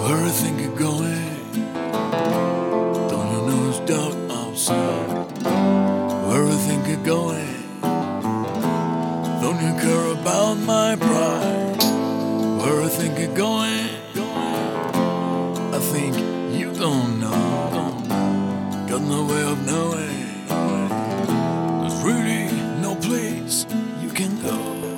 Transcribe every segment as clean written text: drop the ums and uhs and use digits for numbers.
Where you think you're going? Don't you know it's dark outside? Where you think you're going? Don't you care about my pride? Where you think you're going? I think you don't know. Got no way of knowing. There's really no place you can go.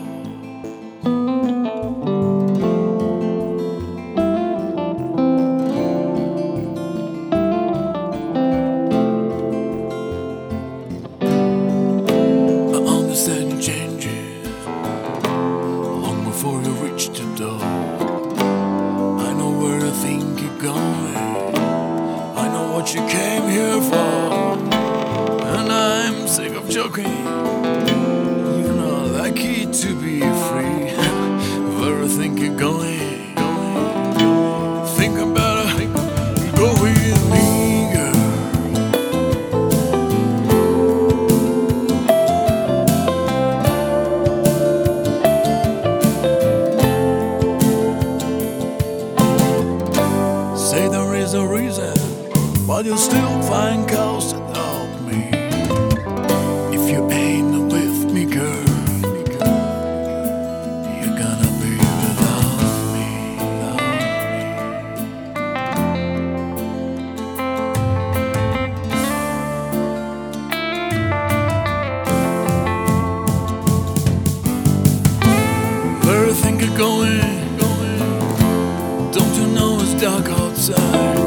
Changes long before you reach the door. I know where you think you're going. I know what you came here for, and I'm sick of joking. You're not lucky to be free. Where you think you're going? Think about it. Go with me, girl. Say there is a reason, but you'll still find cause to doubt me. If you ain't with me, girl, you're gonna be without me. Where you think you're going? Don't you know it's dark outside?